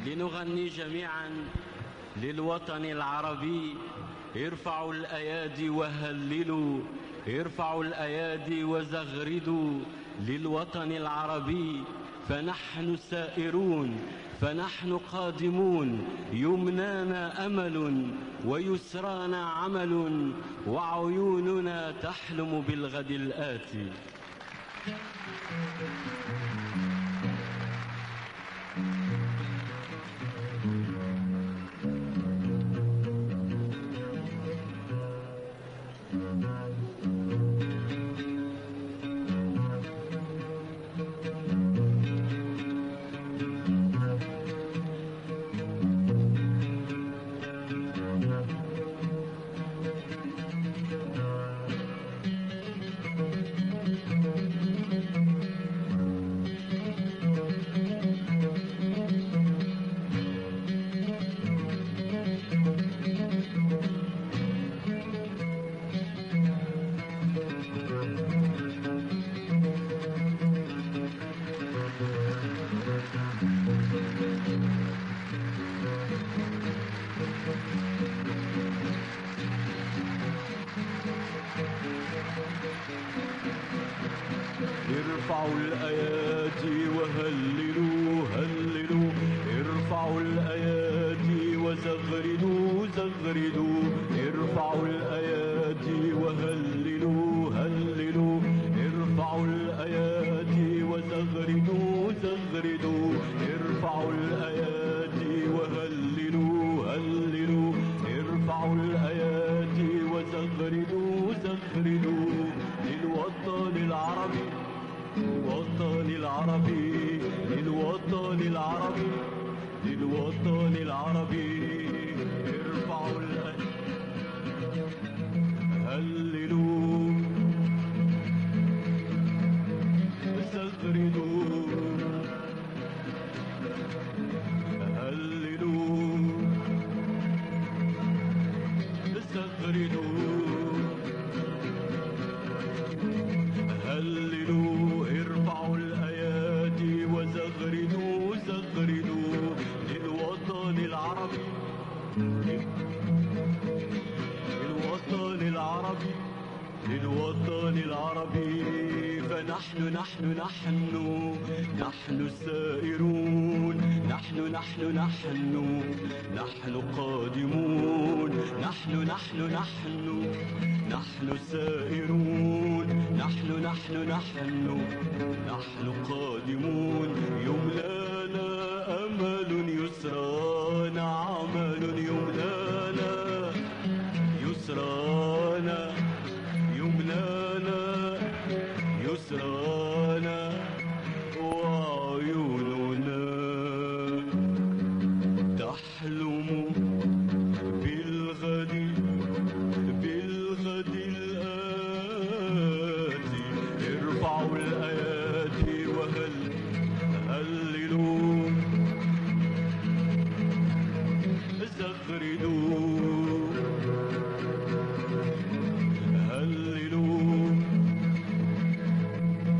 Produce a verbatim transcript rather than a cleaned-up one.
لنغني جميعا للوطن العربي. ارفعوا الأيادي وهللوا، ارفعوا الأيادي وزغردوا للوطن العربي. فنحن سائرون، فنحن قادمون، يمنانا أمل ويسرانا عمل، وعيوننا تحلم بالغد الآتي. ارفعوا الأيادي وهللوا هللوا، ارفعوا الأيادي وزغردوا زغردوا، ارفعوا الأيادي وهللوا هللوا، ارفعوا الأيادي وزغردوا زغردوا، ارفعوا الأيادي وهللوا هللوا، ارفعوا الأيادي وزغردوا زغردوا للوطن العربي، للوطن العربي، للوطن العربي، للوطن العربي. ارفعوا الأيادي هللوا زغردوا هللوا زغردوا هللوا، ارفعوا الأيادي وزغردوا زغردوا للوطن العربي، للوطن العربي، للوطن العربي. فنحن نحن نحن نحن السائرون، نحن نحن نحن نحن قادمون، نحن نحن نحن نحن السائرون، نحن نحن نحن نحن قادمون، يمنى